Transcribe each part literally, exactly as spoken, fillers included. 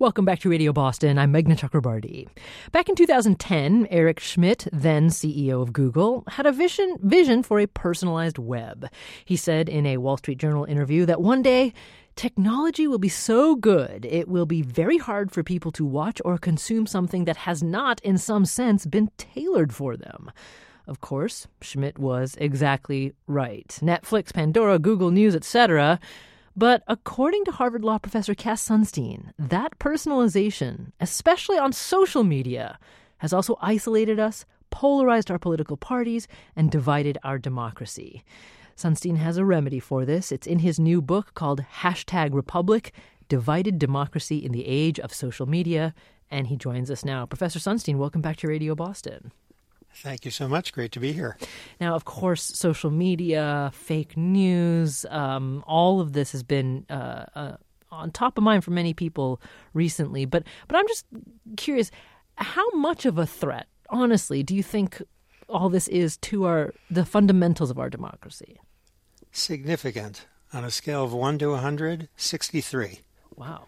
Welcome back to Radio Boston. I'm Meghna Chakrabarti. Back in two thousand ten, Eric Schmidt, then C E O of Google, had a vision vision for a personalized web. He said in a Wall Street Journal interview that one day, technology will be so good, it will be very hard for people to watch or consume something that has not, in some sense, been tailored for them. Of course, Schmidt was exactly right. Netflix, Pandora, Google News, et cetera. But according to Harvard Law professor Cass Sunstein, that personalization, especially on social media, has also isolated us, polarized our political parties, and divided our democracy. Sunstein has a remedy for this. It's in his new book called Hashtag Republic, Divided Democracy in the Age of Social Media, and he joins us now. Professor Sunstein, welcome back to Radio Boston. Thank you so much. Great to be here. Now, of course, social media, fake news, um, all of this has been uh, uh, on top of mind for many people recently. But but I'm just curious, how much of a threat, honestly, do you think all this is to our the fundamentals of our democracy? Significant. On a scale of one to one hundred, sixty-three. Wow.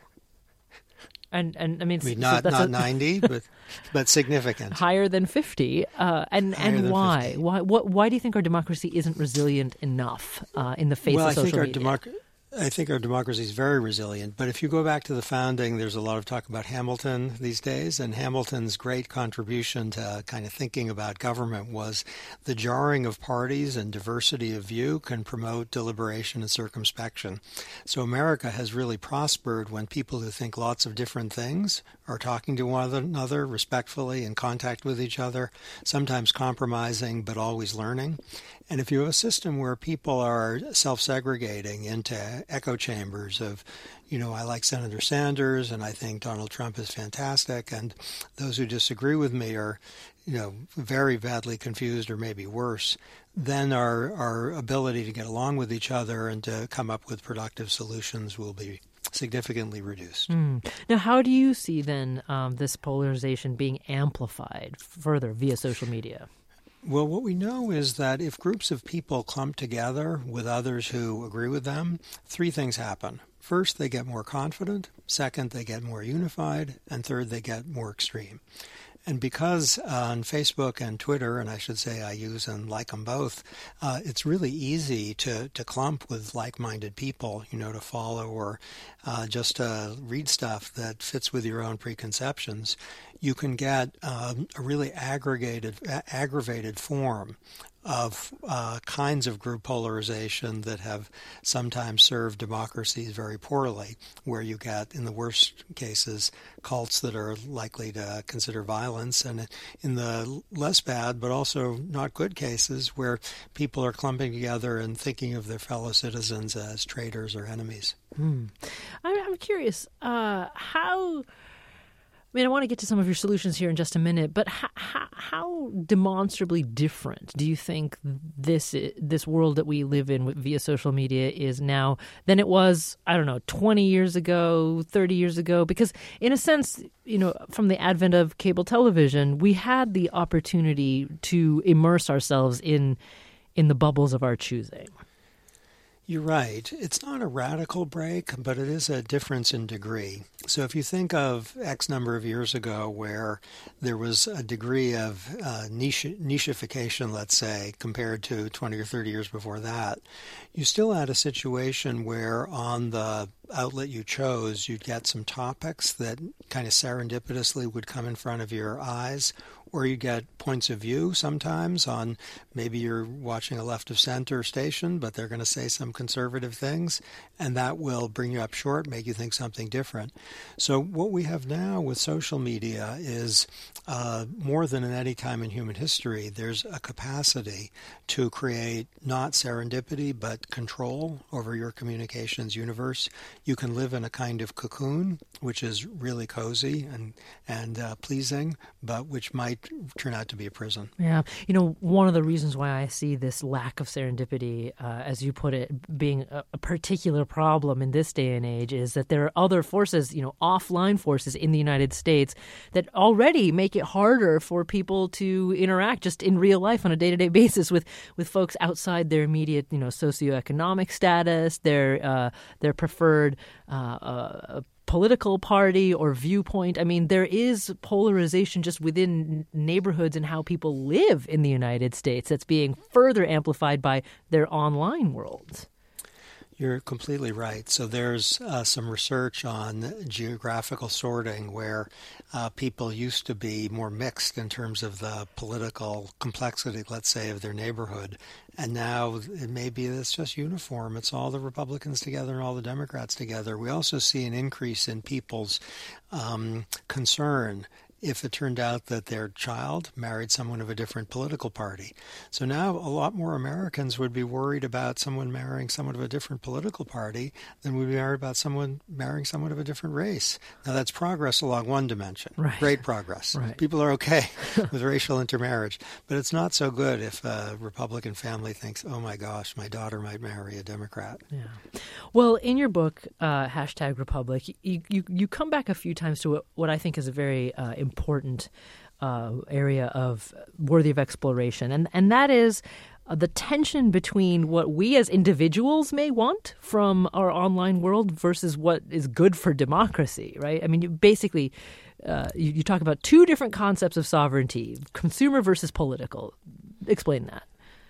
And and I mean, I mean so not that's not a, ninety, but but significant. Higher than fifty. Uh, and Higher and why? fifty. Why? What? Why do you think our democracy isn't resilient enough uh, in the face well, of I social think our media? democ- I think our democracy is very resilient. But if you go back to the founding, there's a lot of talk about Hamilton these days, and Hamilton's great contribution to kind of thinking about government was the jarring of parties and diversity of view can promote deliberation and circumspection. So America has really prospered when people who think lots of different things are talking to one another respectfully, in contact with each other, sometimes compromising but always learning. And if you have a system where people are self-segregating into echo chambers of, you know, I like Senator Sanders and I think Donald Trump is fantastic, and those who disagree with me are, you know, very badly confused or maybe worse, then our, our ability to get along with each other and to come up with productive solutions will be significantly reduced. Mm. Now, how do you see then um, this polarization being amplified further via social media? Well, what we know is that if groups of people clump together with others who agree with them, three things happen. First, they get more confident. Second, they get more unified. And third, they get more extreme. And because on Facebook and Twitter, and I should say I use and like them both, uh, it's really easy to, to clump with like-minded people, you know, to follow or uh, just to read stuff that fits with your own preconceptions. You can get um, a really aggregated, a- aggravated form of uh, kinds of group polarization that have sometimes served democracies very poorly, where you get, in the worst cases, cults that are likely to consider violence, and in the less bad but also not good cases where people are clumping together and thinking of their fellow citizens as traitors or enemies. Hmm. I'm, I'm curious, uh, how... I mean, I want to get to some of your solutions here in just a minute, but how, how, how demonstrably different do you think this this world that we live in via social media is now than it was, I don't know, twenty years ago, thirty years ago? Because in a sense, you know, from the advent of cable television, we had the opportunity to immerse ourselves in in the bubbles of our choosing. You're right. It's not a radical break, but it is a difference in degree. So if you think of X number of years ago where there was a degree of uh, niche, nicheification, let's say, compared to twenty or thirty years before that, you still had a situation where on the outlet you chose, you'd get some topics that kind of serendipitously would come in front of your eyes, or you get points of view sometimes on maybe you're watching a left of center station, but they're going to say some conservative things, and that will bring you up short, make you think something different. So what we have now with social media is uh, more than in any time in human history, there's a capacity to create not serendipity, but control over your communications universe. You can live in a kind of cocoon, which is really cozy and, and uh, pleasing, but which might turn out to be a prison. Yeah. You know, one of the reasons why I see this lack of serendipity, uh, as you put it, being a, a particular problem in this day and age is that there are other forces, you know, offline forces in the United States that already make it harder for people to interact just in real life on a day-to-day basis with, with folks outside their immediate, you know, socioeconomic status, their uh, their preferred uh, uh, political party or viewpoint. I mean, there is polarization just within neighborhoods and how people live in the United States that's being further amplified by their online worlds. You're completely right. So there's uh, some research on geographical sorting where uh, people used to be more mixed in terms of the political complexity, let's say, of their neighborhood. And now it may be that it's just uniform. It's all the Republicans together and all the Democrats together. We also see an increase in people's um, concern if it turned out that their child married someone of a different political party. So now a lot more Americans would be worried about someone marrying someone of a different political party than would be worried about someone marrying someone of a different race. Now that's progress along one dimension. Right. Great progress. Right. People are okay with racial intermarriage. But it's not so good if a Republican family thinks, oh my gosh, my daughter might marry a Democrat. Yeah. Well, in your book, uh, hashtag Republic, you, you, you come back a few times to what, what I think is a very uh, important important uh, area of worthy of exploration, and and that is uh, the tension between what we as individuals may want from our online world versus what is good for democracy, right? I mean, you basically uh, you, you talk about two different concepts of sovereignty: consumer versus political. Explain that.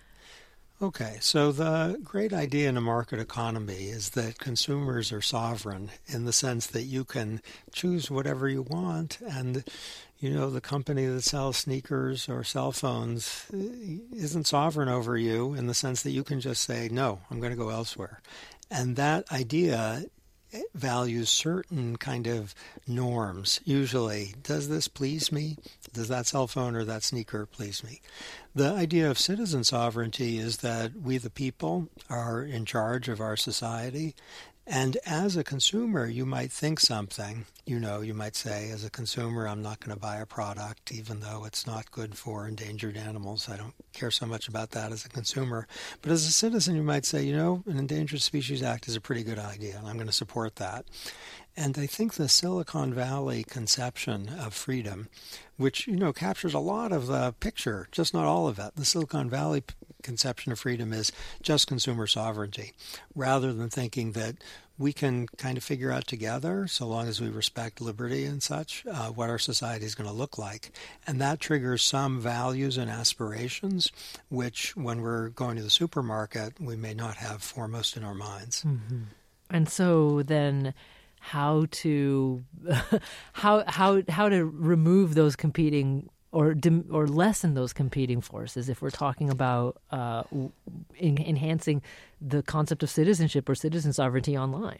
Okay, so the great idea in a market economy is that consumers are sovereign in the sense that you can choose whatever you want, and you know the company that sells sneakers or cell phones isn't sovereign over you in the sense that you can just say, no, I'm going to go elsewhere. And that idea values certain kind of norms. Usually, does this please me? Does that cell phone or that sneaker please me? The idea of citizen sovereignty is that we the people are in charge of our society. And as a consumer, you might think something. You know, you might say, as a consumer, I'm not going to buy a product, even though it's not good for endangered animals. I don't care so much about that as a consumer. But as a citizen, you might say, you know, an Endangered Species Act is a pretty good idea, and I'm going to support that. And I think the Silicon Valley conception of freedom, which, you know, captures a lot of the picture, just not all of it. The Silicon Valley conception of freedom is just consumer sovereignty, rather than thinking that we can kind of figure out together, so long as we respect liberty and such, uh, what our society is going to look like. And that triggers some values and aspirations, which when we're going to the supermarket, we may not have foremost in our minds. Mm-hmm. And so then how to how how how to remove those competing or dim, or lessen those competing forces if we're talking about uh, in, enhancing the concept of citizenship or citizen sovereignty online?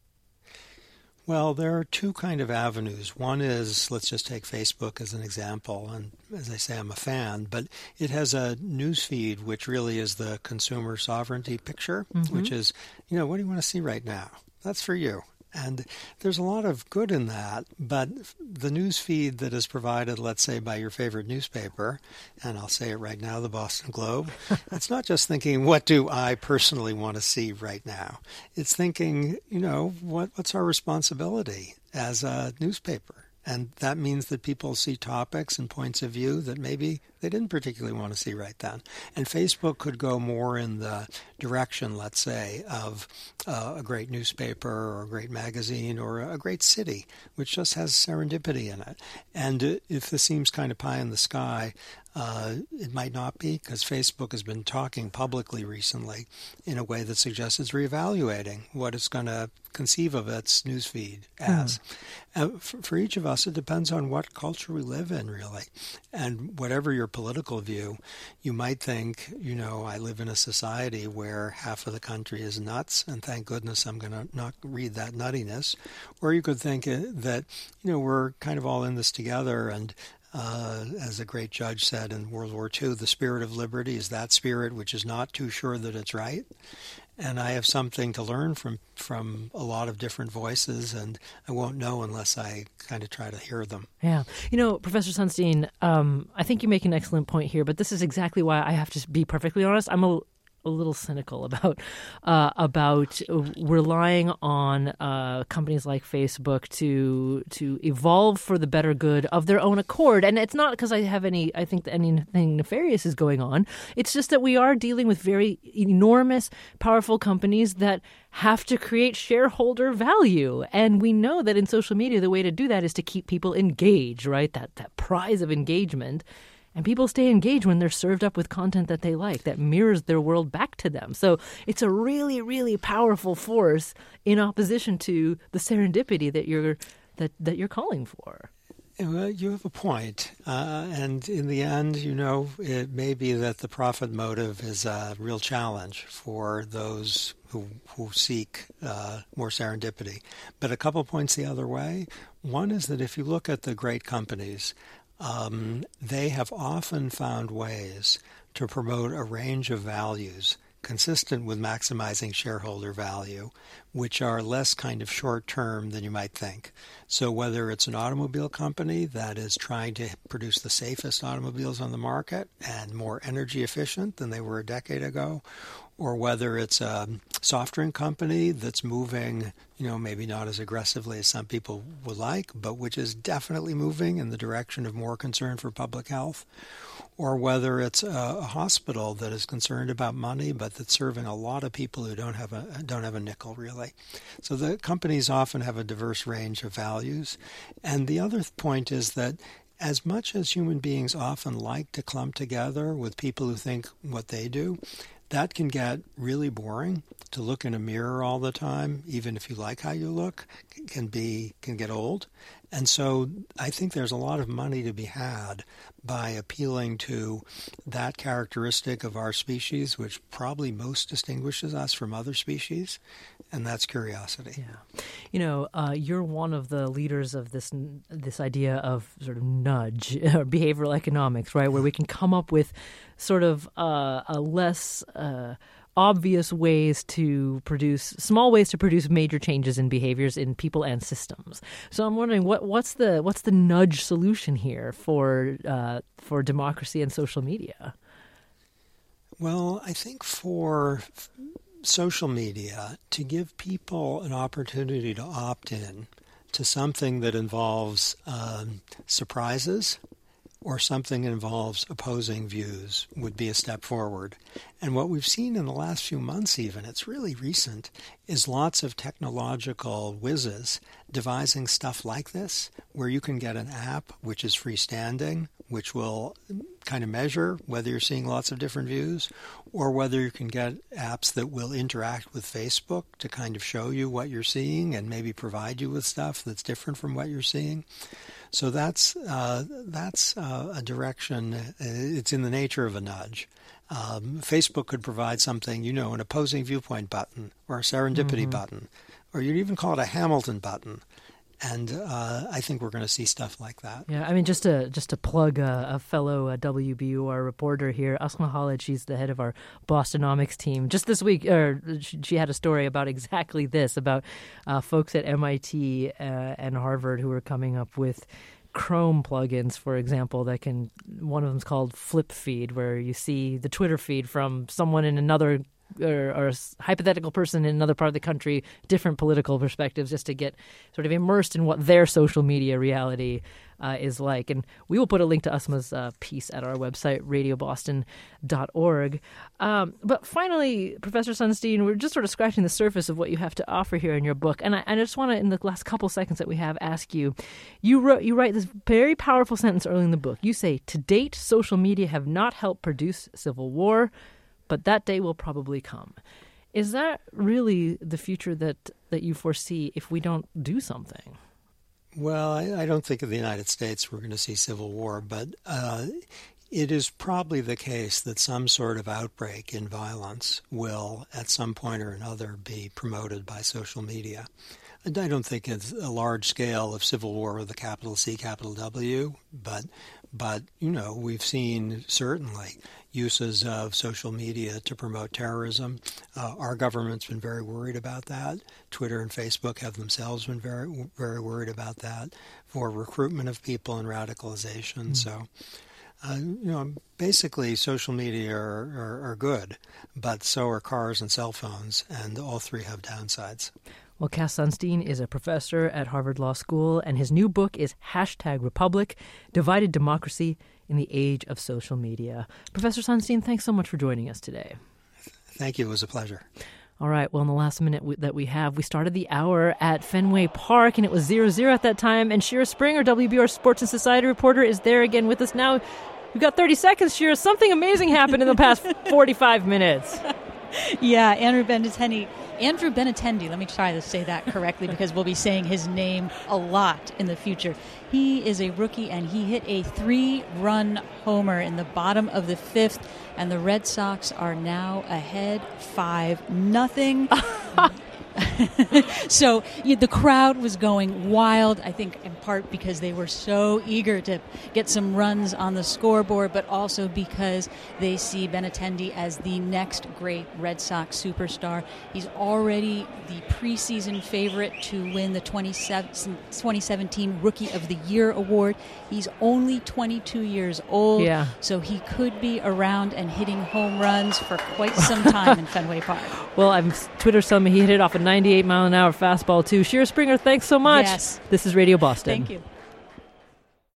Well, there are two kind of avenues. One is, let's just take Facebook as an example, and as I say, I'm a fan, but it has a news feed which really is the consumer sovereignty picture, mm-hmm. which is, you know, what do you want to see right now? That's for you. And there's a lot of good in that, but the news feed that is provided, let's say, by your favorite newspaper, and I'll say it right now, the Boston Globe, it's not just thinking, what do I personally want to see right now? It's thinking, you know, what, what's our responsibility as a newspaper? And that means that people see topics and points of view that maybe they didn't particularly want to see right then. And Facebook could go more in the direction, let's say, of uh, a great newspaper or a great magazine or a great city, which just has serendipity in it. And if this seems kind of pie in the sky, Uh, it might not be, because Facebook has been talking publicly recently in a way that suggests it's reevaluating what it's going to conceive of its newsfeed as. Mm. Uh, for, for each of us, it depends on what culture we live in, really. And whatever your political view, you might think, you know, I live in a society where half of the country is nuts, and thank goodness I'm going to not read that nuttiness. Or you could think that, you know, we're kind of all in this together, and Uh, as a great judge said in World War Two, the spirit of liberty is that spirit which is not too sure that it's right. And I have something to learn from, from a lot of different voices, and I won't know unless I kind of try to hear them. Yeah. You know, Professor Sunstein, um, I think you make an excellent point here, but this is exactly why I have to be perfectly honest. I'm a a little cynical about uh, about relying on uh, companies like Facebook to to evolve for the better good of their own accord. And it's not because I have any, I think that anything nefarious is going on. It's just that we are dealing with very enormous, powerful companies that have to create shareholder value. And we know that in social media, the way to do that is to keep people engaged, right? That that prize of engagement. And people stay engaged when they're served up with content that they like, that mirrors their world back to them. So it's a really, really powerful force in opposition to the serendipity that you're that, that you're calling for. Well, you have a point. Uh, and in the end, you know, it may be that the profit motive is a real challenge for those who, who seek uh, more serendipity. But a couple points the other way. One is that if you look at the great companies, Um, they have often found ways to promote a range of values consistent with maximizing shareholder value, which are less kind of short-term than you might think. So whether it's an automobile company that is trying to produce the safest automobiles on the market and more energy efficient than they were a decade ago, or whether it's a soft drink company that's moving, you know, maybe not as aggressively as some people would like, but which is definitely moving in the direction of more concern for public health, or whether it's a, a hospital that is concerned about money, but that's serving a lot of people who don't have a don't have a nickel really. So the companies often have a diverse range of values. And the other point is that as much as human beings often like to clump together with people who think what they do, that can get really boring. To look in a mirror all the time, even if you like how you look, can be can get old. And so I think there's a lot of money to be had by appealing to that characteristic of our species, which probably most distinguishes us from other species, and that's curiosity. Yeah. You know, uh, you're one of the leaders of this this idea of sort of nudge, or behavioral economics, right, where we can come up with sort of uh, a less uh, obvious ways to produce, small ways to produce major changes in behaviors in people and systems. So I'm wondering, what what's the what's the nudge solution here for uh, for democracy and social media? Well, I think for social media, to give people an opportunity to opt in to something that involves um, surprises or something that involves opposing views would be a step forward. And what we've seen in the last few months even, it's really recent, is lots of technological whizzes devising stuff like this, where you can get an app which is freestanding, which will kind of measure whether you're seeing lots of different views, or whether you can get apps that will interact with Facebook to kind of show you what you're seeing and maybe provide you with stuff that's different from what you're seeing. So that's uh, that's uh, a direction. It's in the nature of a nudge. Um, Facebook could provide something, you know, an opposing viewpoint button or a serendipity mm-hmm. button, or you'd even call it a Hamilton button. And uh, I think we're going to see stuff like that. Yeah, I mean, just to just to plug uh, a fellow uh, W B U R reporter here, Asma Khalid, she's the head of our Bostonomics team. Just this week, uh, she had a story about exactly this, about uh, folks at M I T uh, and Harvard who are coming up with Chrome plugins, for example, that can, one of them is called Flip Feed, where you see the Twitter feed from someone in another Or, or a hypothetical person in another part of the country, different political perspectives, just to get sort of immersed in what their social media reality uh, is like. And we will put a link to Asma's uh, piece at our website, radio boston dot org. Um, but finally, Professor Sunstein, we're just sort of scratching the surface of what you have to offer here in your book. And I, and I just want to, in the last couple seconds that we have, ask you, you, wrote, you write this very powerful sentence early in the book. You say, to date, social media have not helped produce civil war, but that day will probably come. Is that really the future that, that you foresee if we don't do something? Well, I, I don't think in the United States we're going to see civil war, but uh, it is probably the case that some sort of outbreak in violence will, at some point or another, be promoted by social media. And I don't think it's a large scale of civil war with a capital C, capital W, but, but you know, we've seen certainly uses of social media to promote terrorism. Uh, our government's been very worried about that. Twitter and Facebook have themselves been very, very worried about that for recruitment of people and radicalization. Mm. So Uh, you know, basically, social media are, are, are good, but so are cars and cell phones, and all three have downsides. Well, Cass Sunstein is a professor at Harvard Law School, and his new book is Hashtag Republic, Divided Democracy in the Age of Social Media. Professor Sunstein, thanks so much for joining us today. Thank you. It was a pleasure. All right. Well, in the last minute we, that we have, we started the hour at Fenway Park, and it was zero zero at that time. And Shira Springer, W B R Sports and Society reporter, is there again with us now. We've got thirty seconds, Shira. Something amazing happened in the past forty-five minutes. Yeah, Andrew Benintendi. Andrew Benintendi, let me try to say that correctly because we'll be saying his name a lot in the future. He is a rookie, and he hit a three-run homer in the bottom of the fifth, and the Red Sox are now ahead five nothing. So yeah, the crowd was going wild, I think in part because they were so eager to get some runs on the scoreboard, but also because they see Benintendi as the next great Red Sox superstar. He's already the preseason favorite to win the twenty seventeen Rookie of the Year award. He's only twenty-two years old, yeah. so he could be around and hitting home runs for quite some time in Fenway Park. Well, I'm, Twitter's telling me he hit it off a ninety-eight mile an hour fastball, too. Shira Springer, thanks so much. Yes. This is Radio Boston. Thank you.